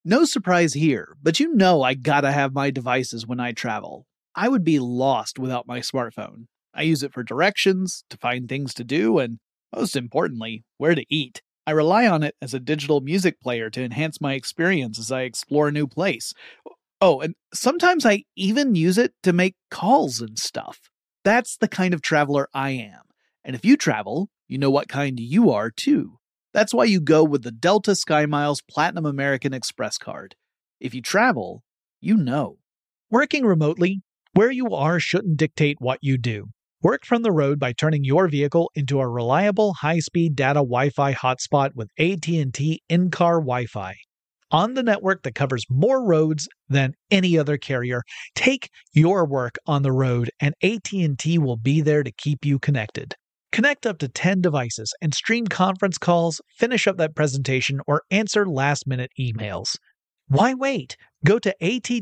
No surprise here, but you know I gotta have my devices when I travel. I would be lost without my smartphone. I use it for directions, to find things to do, and most importantly, where to eat. I rely on it as a digital music player to enhance my experience as I explore a new place. Oh, and sometimes I even use it to make calls and stuff. That's the kind of traveler I am. And if you travel, you know what kind you are too. That's why you go with the Delta SkyMiles Platinum American Express card. If you travel, you know. Working remotely, where you are shouldn't dictate what you do. Work from the road by turning your vehicle into a reliable high-speed data Wi-Fi hotspot with AT&T in-car Wi-Fi. On the network that covers more roads than any other carrier, take your work on the road and AT&T will be there to keep you connected. Connect up to 10 devices and stream conference calls, finish up that presentation, or answer last-minute emails. Why wait? Go to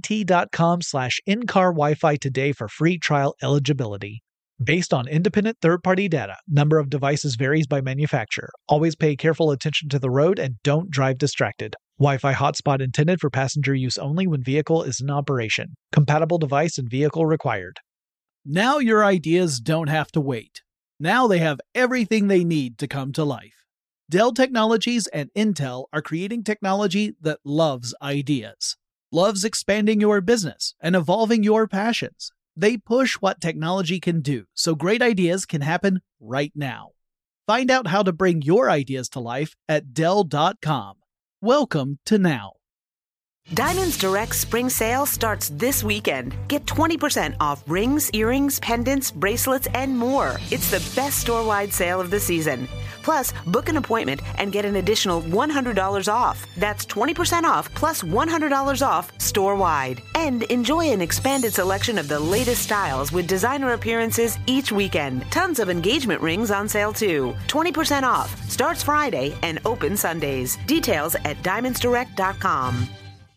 att.com/in-car Wi-Fi today for free trial eligibility. Based on independent third-party data, number of devices varies by manufacturer. Always pay careful attention to the road and don't drive distracted. Wi-Fi hotspot intended for passenger use only when vehicle is in operation. Compatible device and vehicle required. Now your ideas don't have to wait. Now they have everything they need to come to life. Dell Technologies and Intel are creating technology that loves ideas, loves expanding your business and evolving your passions. They push what technology can do, so great ideas can happen right now. Find out how to bring your ideas to life at Dell.com. Welcome to now. Diamonds Direct Spring Sale starts this weekend. Get 20% off rings, earrings, pendants, bracelets, and more. It's the best store-wide sale of the season. Plus, book an appointment and get an additional $100 off. That's 20% off plus $100 off store-wide. And enjoy an expanded selection of the latest styles with designer appearances each weekend. Tons of engagement rings on sale too. 20% off. Starts Friday and opens Sundays. Details at diamondsdirect.com.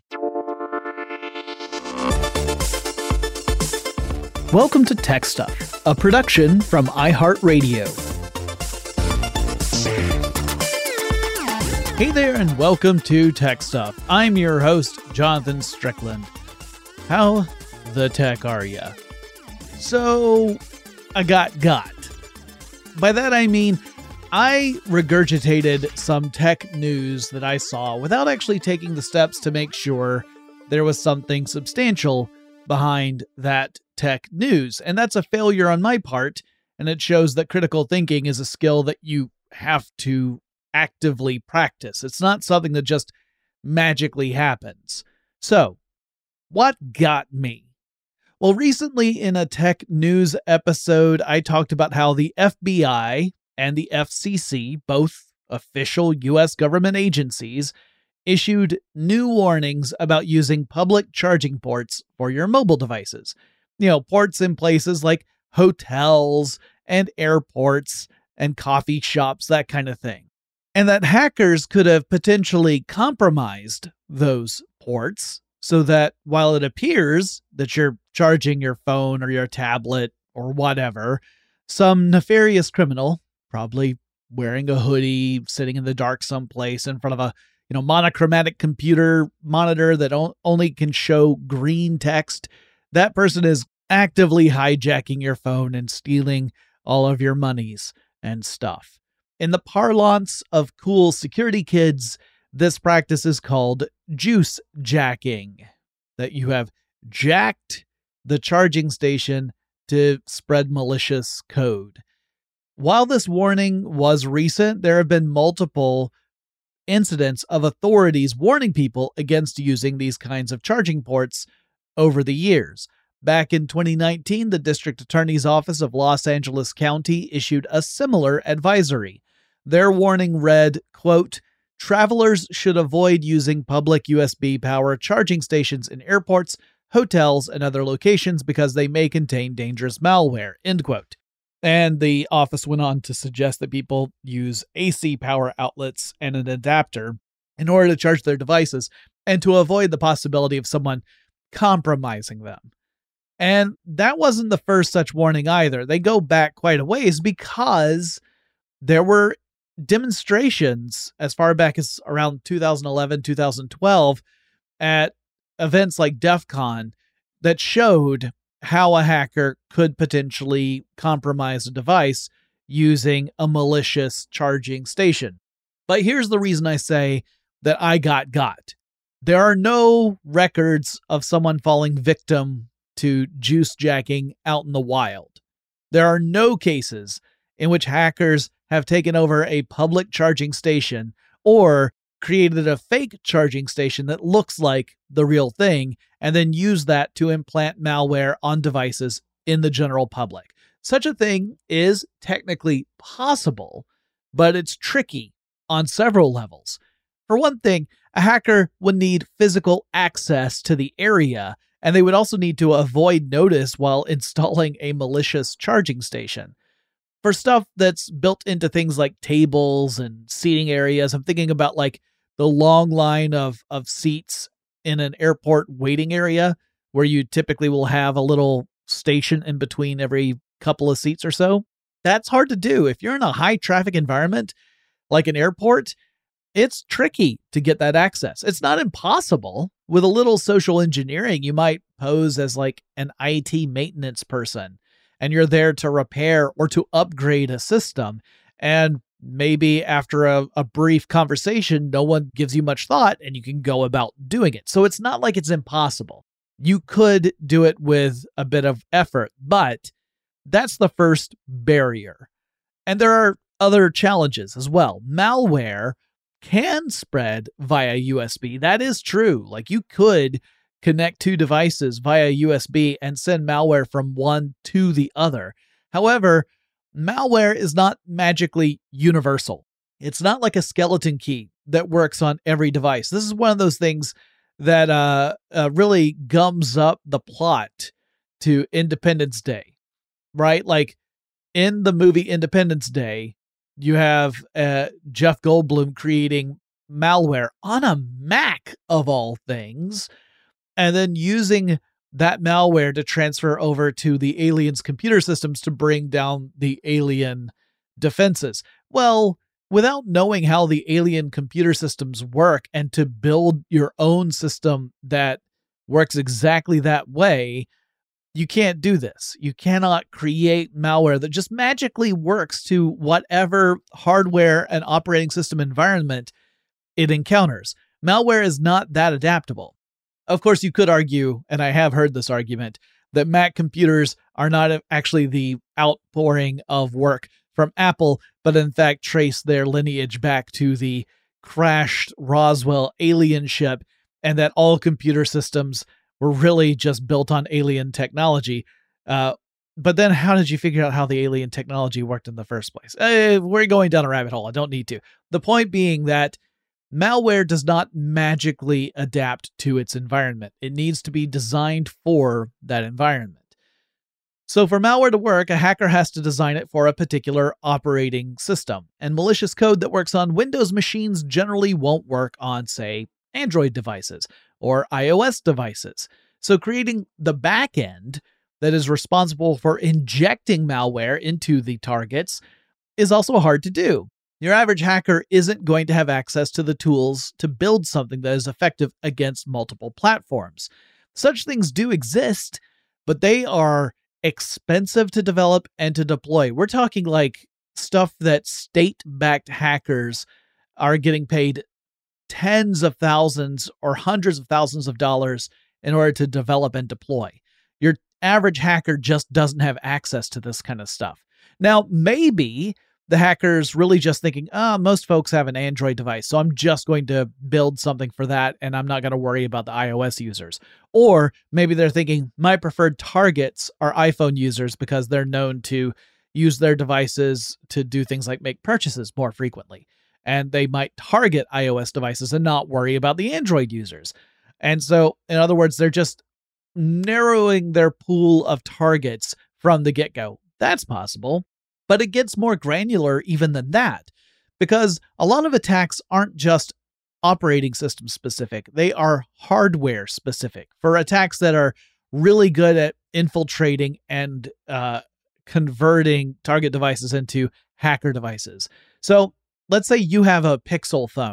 Welcome to Tech Stuff, a production from iHeartRadio. Hey there and welcome to Tech Stuff. I'm your host, Jonathan Strickland. How the tech are ya? So, I got. By that I mean, I regurgitated some tech news that I saw without actually taking the steps to make sure there was something substantial behind that tech news. And that's a failure on my part, and it shows that critical thinking is a skill that you have to actively practice. It's not something that just magically happens. So, what got me? Well, recently in a tech news episode, I talked about how the FBI and the FCC, both official U.S. government agencies, issued new warnings about using public charging ports for your mobile devices. You know, ports in places like hotels and airports and coffee shops, that kind of thing. And that hackers could have potentially compromised those ports so that while it appears that you're charging your phone or your tablet or whatever, some nefarious criminal, probably wearing a hoodie, sitting in the dark someplace in front of a monochromatic computer monitor that only can show green text, that person is actively hijacking your phone and stealing all of your monies and stuff. In the parlance of cool security kids, this practice is called juice jacking, that you have jacked the charging station to spread malicious code. While this warning was recent, there have been multiple incidents of authorities warning people against using these kinds of charging ports over the years. Back in 2019, the District Attorney's Office of Los Angeles County issued a similar advisory. Their warning read, quote, "Travelers should avoid using public USB power charging stations in airports, hotels, and other locations because they may contain dangerous malware," end quote. And the office went on to suggest that people use AC power outlets and an adapter in order to charge their devices and to avoid the possibility of someone compromising them. And that wasn't the first such warning either. They go back quite a ways because there were demonstrations as far back as around 2011, 2012, at events like DEF CON that showed how a hacker could potentially compromise a device using a malicious charging station. But here's the reason I say that I got. There are no records of someone falling victim to juice jacking out in the wild. There are no cases in which hackers have taken over a public charging station or created a fake charging station that looks like the real thing and then used that to implant malware on devices in the general public. Such a thing is technically possible, but it's tricky on several levels. For one thing, a hacker would need physical access to the area, and they would also need to avoid notice while installing a malicious charging station. For stuff that's built into things like tables and seating areas, I'm thinking about like the long line of seats in an airport waiting area where you typically will have a little station in between every couple of seats or so. That's hard to do. If you're in a high traffic environment like an airport, it's tricky to get that access. It's not impossible. With a little social engineering, you might pose as like an IT maintenance person, and you're there to repair or to upgrade a system. And maybe after a brief conversation, no one gives you much thought and you can go about doing it. So it's not like it's impossible. You could do it with a bit of effort, but that's the first barrier. And there are other challenges as well. Malware can spread via USB. That is true. Like you could connect two devices via USB and send malware from one to the other. However, malware is not magically universal. It's not like a skeleton key that works on every device. This is one of those things that really gums up the plot to Independence Day, right? Like in the movie Independence Day, you have Jeff Goldblum creating malware on a Mac of all things, and then using that malware to transfer over to the aliens' computer systems to bring down the alien defenses. Well, without knowing how the alien computer systems work and to build your own system that works exactly that way, you can't do this. You cannot create malware that just magically works to whatever hardware and operating system environment it encounters. Malware is not that adaptable. Of course, you could argue, and I have heard this argument, that Mac computers are not actually the outpouring of work from Apple, but in fact trace their lineage back to the crashed Roswell alien ship, and that all computer systems were really just built on alien technology. But then how did you figure out how the alien technology worked in the first place? We're going down a rabbit hole. I don't need to. The point being that malware does not magically adapt to its environment. It needs to be designed for that environment. So for malware to work, a hacker has to design it for a particular operating system. And malicious code that works on Windows machines generally won't work on, say, Android devices or iOS devices. So creating the backend that is responsible for injecting malware into the targets is also hard to do. Your average hacker isn't going to have access to the tools to build something that is effective against multiple platforms. Such things do exist, but they are expensive to develop and to deploy. We're talking like stuff that state-backed hackers are getting paid tens of thousands or hundreds of thousands of dollars in order to develop and deploy. Your average hacker just doesn't have access to this kind of stuff. Now, maybe the hacker's really just thinking, most folks have an Android device, so I'm just going to build something for that, and I'm not going to worry about the iOS users. Or maybe they're thinking, my preferred targets are iPhone users because they're known to use their devices to do things like make purchases more frequently. And they might target iOS devices and not worry about the Android users. And so, in other words, they're just narrowing their pool of targets from the get-go. That's possible. But it gets more granular even than that, because a lot of attacks aren't just operating system specific. They are hardware specific. For attacks that are really good at infiltrating and converting target devices into hacker devices. So let's say you have a Pixel phone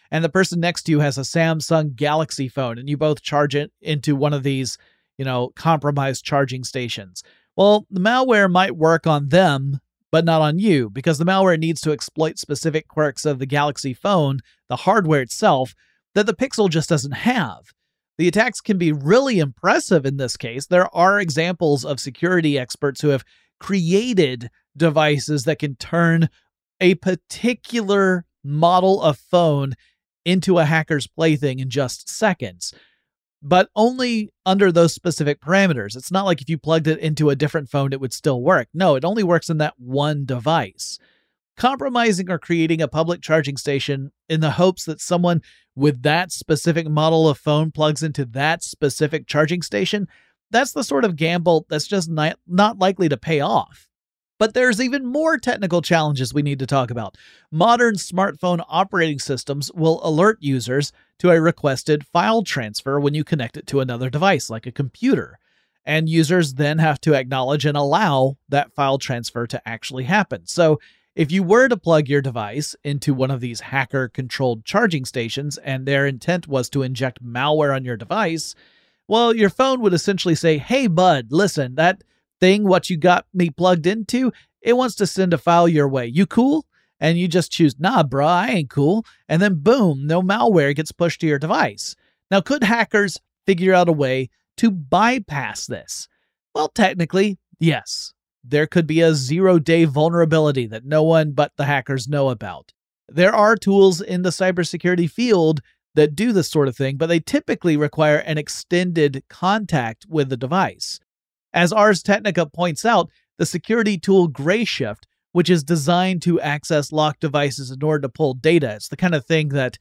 and the person next to you has a Samsung Galaxy phone, and you both charge it into one of these, compromised charging stations. Well, the malware might work on them, but not on you, because the malware needs to exploit specific quirks of the Galaxy phone, the hardware itself, that the Pixel just doesn't have. The attacks can be really impressive in this case. There are examples of security experts who have created devices that can turn a particular model of phone into a hacker's plaything in just seconds, but only under those specific parameters. It's not like if you plugged it into a different phone, it would still work. No, it only works in that one device. Compromising or creating a public charging station in the hopes that someone with that specific model of phone plugs into that specific charging station, that's the sort of gamble that's just not likely to pay off. But there's even more technical challenges we need to talk about. Modern smartphone operating systems will alert users to a requested file transfer when you connect it to another device, like a computer. And users then have to acknowledge and allow that file transfer to actually happen. So if you were to plug your device into one of these hacker-controlled charging stations and their intent was to inject malware on your device, well, your phone would essentially say, "Hey, bud, listen, that thing what you got me plugged into, it wants to send a file your way. You cool?" And you just choose, "Nah, bruh, I ain't cool." And then boom, no malware gets pushed to your device. Now, could hackers figure out a way to bypass this? Well, technically, yes. There could be a 0-day vulnerability that no one but the hackers know about. There are tools in the cybersecurity field that do this sort of thing, but they typically require an extended contact with the device. As Ars Technica points out, the security tool Grayshift, which is designed to access locked devices in order to pull data, it's the kind of thing that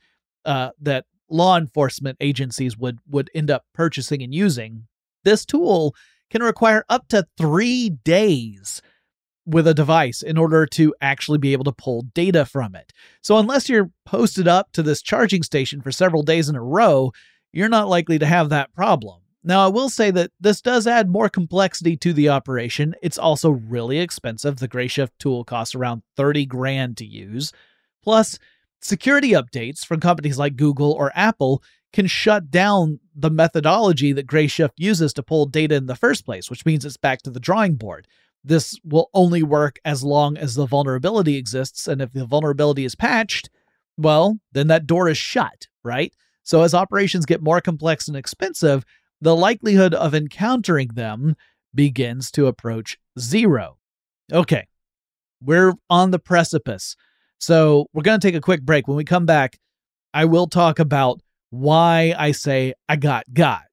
law enforcement agencies would end up purchasing and using. This tool can require up to 3 days with a device in order to actually be able to pull data from it. So unless you're posted up to this charging station for several days in a row, you're not likely to have that problem. Now, I will say that this does add more complexity to the operation. It's also really expensive. The Grayshift tool costs around $30,000 to use. Plus, security updates from companies like Google or Apple can shut down the methodology that Grayshift uses to pull data in the first place, which means it's back to the drawing board. This will only work as long as the vulnerability exists, and if the vulnerability is patched, well, then that door is shut, right? So as operations get more complex and expensive, the likelihood of encountering them begins to approach zero. Okay, we're on the precipice. So we're going to take a quick break. When we come back, I will talk about why I say I got.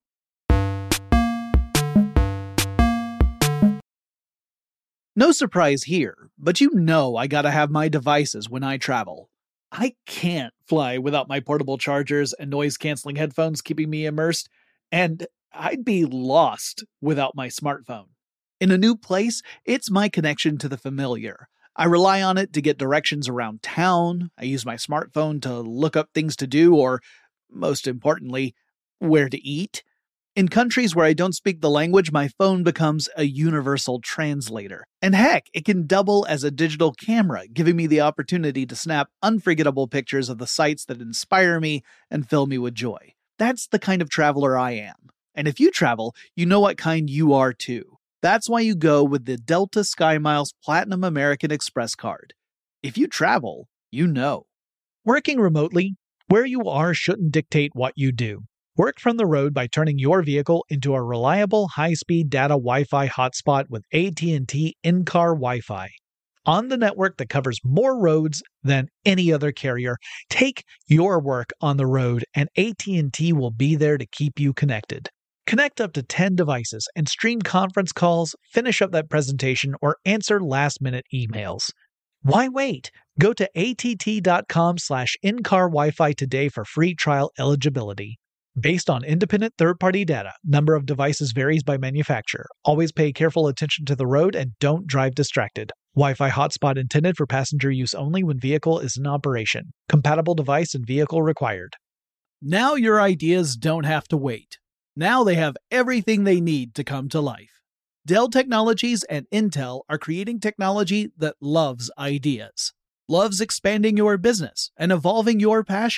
No surprise here, but you know I gotta have my devices when I travel. I can't fly without my portable chargers and noise-canceling headphones keeping me immersed, and I'd be lost without my smartphone. In a new place, it's my connection to the familiar. I rely on it to get directions around town. I use my smartphone to look up things to do or, most importantly, where to eat. In countries where I don't speak the language, my phone becomes a universal translator. And heck, it can double as a digital camera, giving me the opportunity to snap unforgettable pictures of the sights that inspire me and fill me with joy. That's the kind of traveler I am. And if you travel, you know what kind you are too. That's why you go with the Delta SkyMiles Platinum American Express card. If you travel, you know. Working remotely, where you are shouldn't dictate what you do. Work from the road by turning your vehicle into a reliable high-speed data Wi-Fi hotspot with AT&T in-car Wi-Fi. On the network that covers more roads than any other carrier, take your work on the road and AT&T will be there to keep you connected. Connect up to 10 devices and stream conference calls, finish up that presentation, or answer last-minute emails. Why wait? Go to att.com/in-car Wi-Fi today for free trial eligibility. Based on independent third-party data, number of devices varies by manufacturer. Always pay careful attention to the road and don't drive distracted. Wi-Fi hotspot intended for passenger use only when vehicle is in operation. Compatible device and vehicle required. Now your ideas don't have to wait. Now they have everything they need to come to life. Dell Technologies and Intel are creating technology that loves ideas, loves expanding your business and evolving your passions.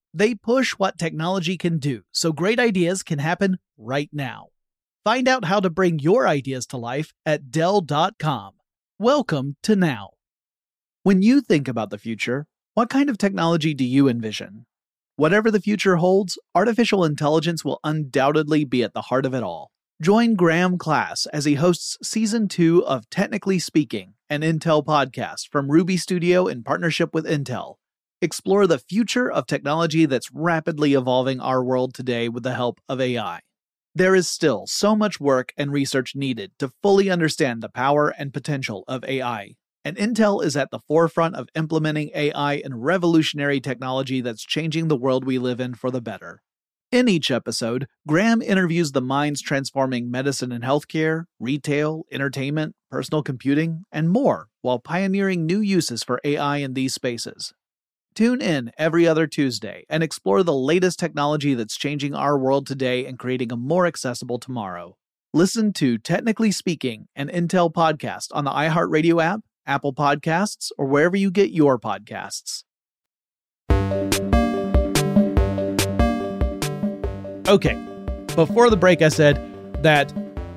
They push what technology can do, so great ideas can happen right now. Find out how to bring your ideas to life at Dell.com. Welcome to now. When you think about the future, what kind of technology do you envision? Whatever the future holds, artificial intelligence will undoubtedly be at the heart of it all. Join Graham Class as he hosts Season 2 of Technically Speaking, an Intel podcast from Ruby Studio in partnership with Intel. Explore the future of technology that's rapidly evolving our world today with the help of AI. There is still so much work and research needed to fully understand the power and potential of AI, and Intel is at the forefront of implementing AI in revolutionary technology that's changing the world we live in for the better. In each episode, Graham interviews the minds transforming medicine and healthcare, retail, entertainment, personal computing, and more, while pioneering new uses for AI in these spaces. Tune in every other Tuesday and explore the latest technology that's changing our world today and creating a more accessible tomorrow. Listen to Technically Speaking, an Intel podcast on the iHeartRadio app, Apple Podcasts, or wherever you get your podcasts. Okay, before the break I said that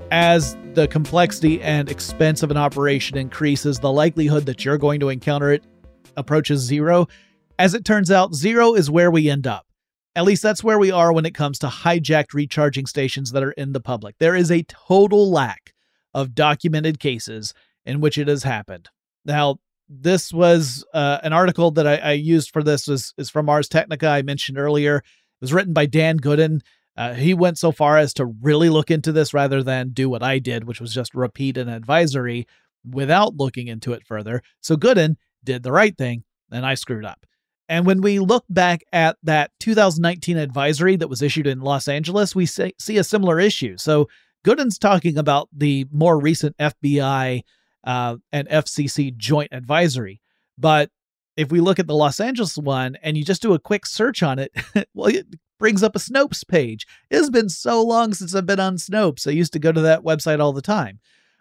as the complexity and expense of an operation increases, the likelihood that you're going to encounter it approaches zero. As it turns out, zero is where we end up. At least that's where we are when it comes to hijacked recharging stations that are in the public. There is a total lack of documented cases in which it has happened. Now, this was an article that I used for this is from Ars Technica I mentioned earlier. It was written by Dan Gooden. He went so far as to really look into this rather than do what I did, which was just repeat an advisory without looking into it further. So Gooden did the right thing, and I screwed up. And when we look back at that 2019 advisory that was issued in Los Angeles, we see a similar issue. So Gooden's talking about the more recent FBI and FCC joint advisory. But if we look at the Los Angeles one and you just do a quick search on it, well, it brings up a Snopes page. It has been so long since I've been on Snopes. I used to go to that website all the time.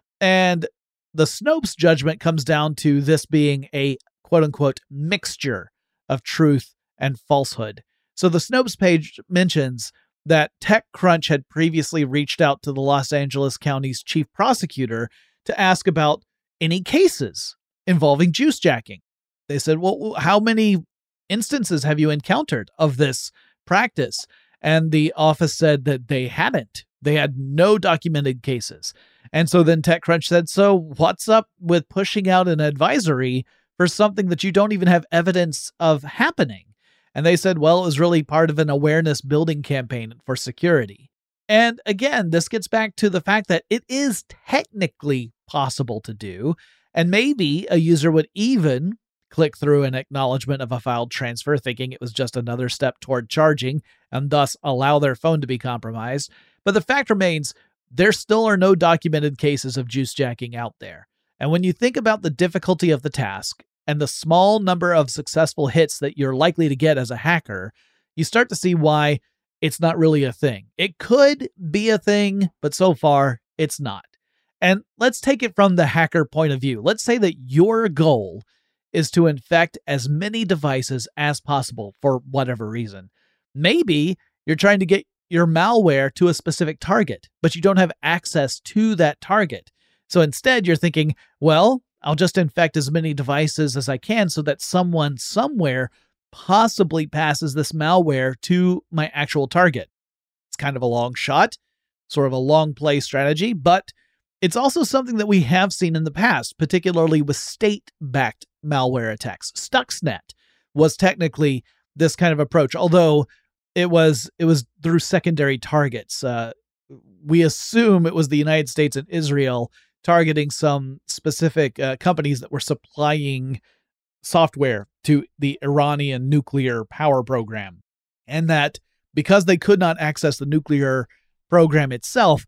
And the Snopes judgment comes down to this being a quote-unquote mixture of truth and falsehood. So the Snopes page mentions that TechCrunch had previously reached out to the Los Angeles County's chief prosecutor to ask about any cases involving juice jacking. They said, well, how many instances have you encountered of this practice? And the office said that they hadn't. They had no documented cases. And so then TechCrunch said, so what's up with pushing out an advisory for something that you don't even have evidence of happening? And they said, well, it was really part of an awareness building campaign for security. And again, this gets back to the fact that it is technically possible to do. And maybe a user would even click through an acknowledgement of a filed transfer, thinking it was just another step toward charging, and thus allow their phone to be compromised. But the fact remains, there still are no documented cases of juice jacking out there. And when you think about the difficulty of the task and the small number of successful hits that you're likely to get as a hacker, you start to see why it's not really a thing. It could be a thing, but so far, it's not. And let's take it from the hacker point of view. Let's say that your goal is to infect as many devices as possible for whatever reason. Maybe you're trying to get your malware to a specific target, but you don't have access to that target. So instead, you're thinking, well, I'll just infect as many devices as I can so that someone somewhere possibly passes this malware to my actual target. It's kind of a long shot, sort of a long play strategy, but it's also something that we have seen in the past, particularly with state-backed malware attacks. Stuxnet was technically this kind of approach, although it was through secondary targets. We assume it was the United States and Israel targeting some specific companies that were supplying software to the Iranian nuclear power program, and that because they could not access the nuclear program itself,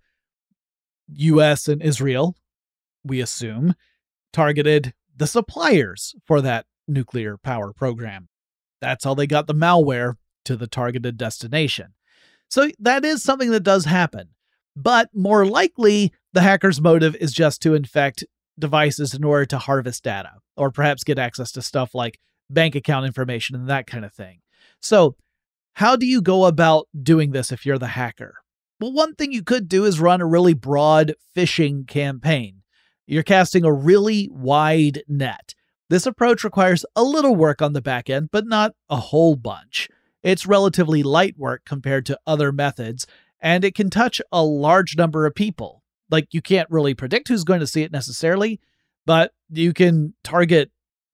U.S. and Israel, we assume, targeted the suppliers for that nuclear power program. That's how they got the malware to the targeted destination. So that is something that does happen. But more likely, the hacker's motive is just to infect devices in order to harvest data, or perhaps get access to stuff like bank account information and that kind of thing. So How do you go about doing this if you're the hacker? Well, one thing you could do is run a really broad phishing campaign. You're casting a really wide net. This approach requires a little work on the back end, but not a whole bunch. It's relatively light work compared to other methods, and it can touch a large number of people. Like, you can't really predict who's going to see it necessarily, but you can target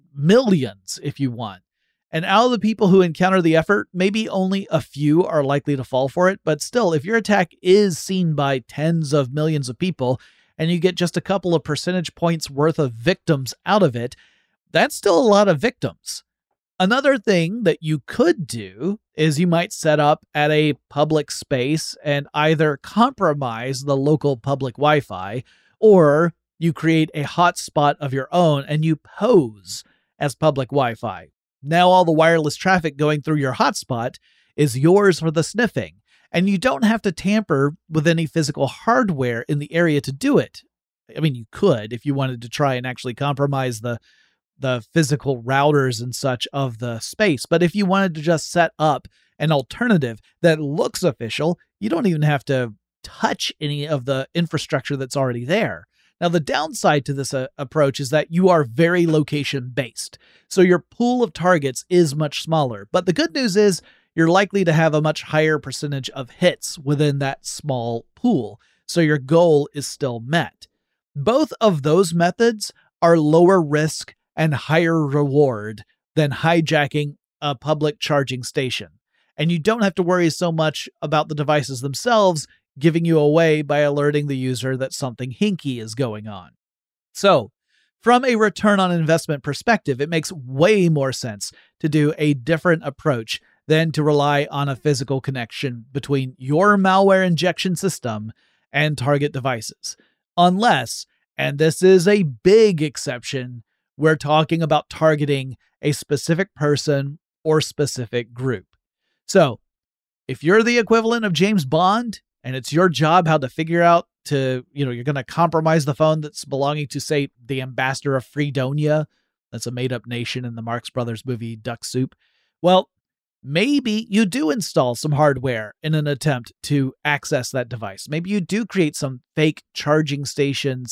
millions if you want. And out of the people who encounter the effort, maybe only a few are likely to fall for it. But still, if your attack is seen by tens of millions of people and you get just a couple of percentage points worth of victims out of it, that's still a lot of victims. Another thing that you could do is you might set up at a public space and either compromise the local public Wi-Fi, or you create a hotspot of your own and you pose as public Wi-Fi. Now all the wireless traffic going through your hotspot is yours for the sniffing, and you don't have to tamper with any physical hardware in the area to do it. I mean, you could if you wanted to try and actually compromise the physical routers and such of the space. But if you wanted to just set up an alternative that looks official, you don't even have to touch any of the infrastructure that's already there. Now, the downside to this approach is that you are very location-based, so your pool of targets is much smaller. But the good news is you're likely to have a much higher percentage of hits within that small pool, so your goal is still met. Both of those methods are lower risk and higher reward than hijacking a public charging station. And you don't have to worry so much about the devices themselves giving you away by alerting the user that something hinky is going on. So, from a return on investment perspective, it makes way more sense to do a different approach than to rely on a physical connection between your malware injection system and target devices. Unless, and this is a big exception, we're talking about targeting a specific person or specific group. So, if you're the equivalent of James Bond, and it's your job how to figure out you're going to compromise the phone that's belonging to, say, the ambassador of Fredonia. That's a made-up nation in the Marx Brothers movie Duck Soup. Well, maybe you do install some hardware in an attempt to access that device. Maybe you do create some fake charging stations.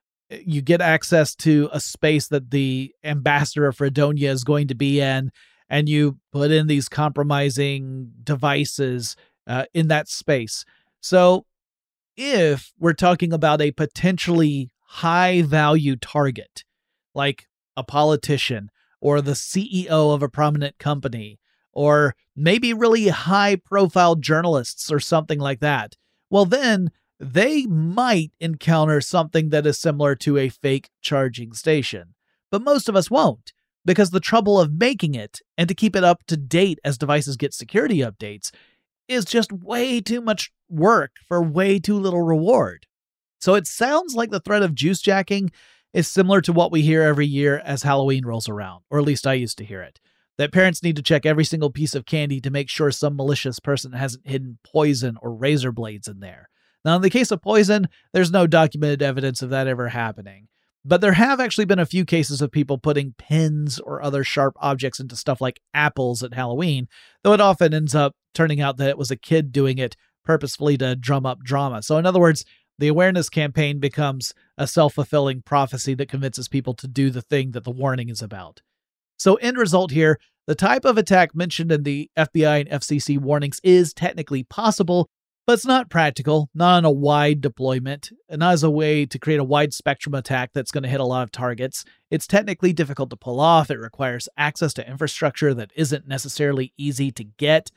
You get access to a space that the ambassador of Fredonia is going to be in, and you put in these compromising devices in that space. So if we're talking about a potentially high-value target, like a politician or the CEO of a prominent company, or maybe really high-profile journalists or something like that, well then they might encounter something that is similar to a fake charging station. But most of us won't, because the trouble of making it and to keep it up to date as devices get security updates is just way too much work for way too little reward. So it sounds like the threat of juice jacking is similar to what we hear every year as Halloween rolls around, or at least I used to hear it. That parents need to check every single piece of candy to make sure some malicious person hasn't hidden poison or razor blades in there. Now, in the case of poison, there's no documented evidence of that ever happening. But there have actually been a few cases of people putting pins or other sharp objects into stuff like apples at Halloween, though it often ends up turning out that it was a kid doing it purposefully to drum up drama. So in other words, the awareness campaign becomes a self-fulfilling prophecy that convinces people to do the thing that the warning is about. So end result here, the type of attack mentioned in the FBI and FCC warnings is technically possible, but it's not practical, not on a wide deployment, and not as a way to create a wide spectrum attack that's going to hit a lot of targets. It's technically difficult to pull off. It requires access to infrastructure that isn't necessarily easy to get.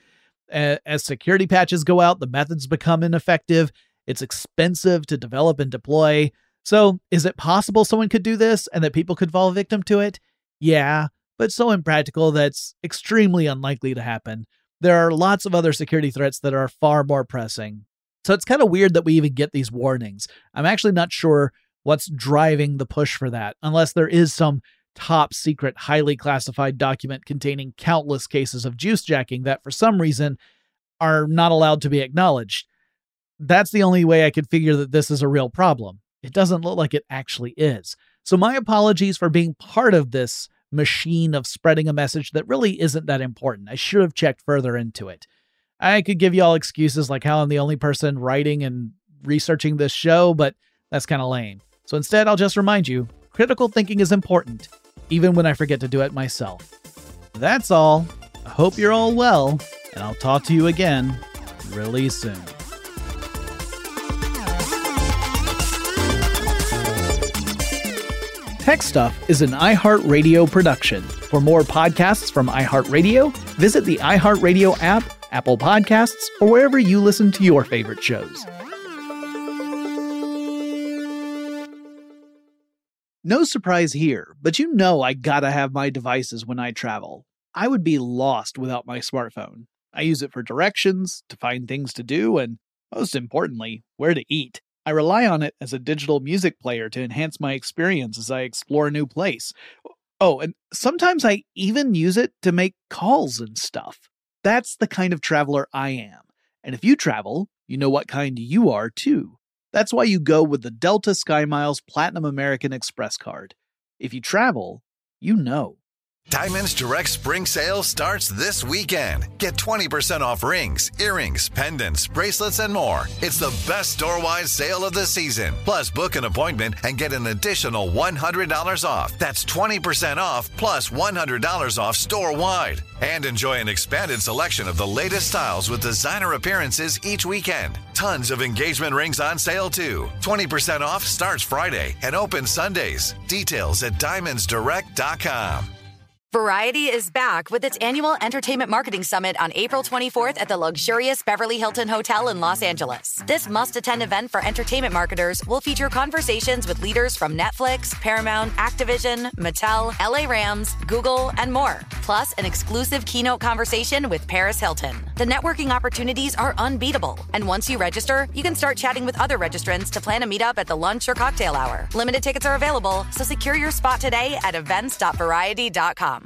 As security patches go out, the methods become ineffective. It's expensive to develop and deploy. So is it possible someone could do this and that people could fall victim to it? Yeah, but so impractical that's extremely unlikely to happen. There are lots of other security threats that are far more pressing. So it's kind of weird that we even get these warnings. I'm actually not sure what's driving the push for that, unless there is some top secret, highly classified document containing countless cases of juice jacking that for some reason are not allowed to be acknowledged. That's the only way I could figure that this is a real problem. It doesn't look like it actually is. So my apologies for being part of this machine of spreading a message that really isn't that important. I should have checked further into it. I could give you all excuses like how I'm the only person writing and researching this show, but that's kind of lame. So instead, I'll just remind you, critical thinking is important, even when I forget to do it myself. That's all. I hope you're all well, and I'll talk to you again really soon. Tech Stuff is an iHeartRadio production. For more podcasts from iHeartRadio, visit the iHeartRadio app, Apple Podcasts, or wherever you listen to your favorite shows. No surprise here, but you know I gotta have my devices when I travel. I would be lost without my smartphone. I use it for directions, to find things to do, and most importantly, where to eat. I rely on it as a digital music player to enhance my experience as I explore a new place. Oh, and sometimes I even use it to make calls and stuff. That's the kind of traveler I am. And if you travel, you know what kind you are too. That's why you go with the Delta SkyMiles Platinum American Express card. If you travel, you know. Diamonds Direct Spring Sale starts this weekend. Get 20% off rings, earrings, pendants, bracelets, and more. It's the best store-wide sale of the season. Plus, book an appointment and get an additional $100 off. That's 20% off plus $100 off store-wide. And enjoy an expanded selection of the latest styles with designer appearances each weekend. Tons of engagement rings on sale, too. 20% off starts Friday and opens Sundays. Details at diamondsdirect.com. Variety is back with its annual Entertainment Marketing Summit on April 24th at the luxurious Beverly Hilton Hotel in Los Angeles. This must-attend event for entertainment marketers will feature conversations with leaders from Netflix, Paramount, Activision, Mattel, LA Rams, Google, and more. Plus, an exclusive keynote conversation with Paris Hilton. The networking opportunities are unbeatable. And once you register, you can start chatting with other registrants to plan a meetup at the lunch or cocktail hour. Limited tickets are available, so secure your spot today at events.variety.com.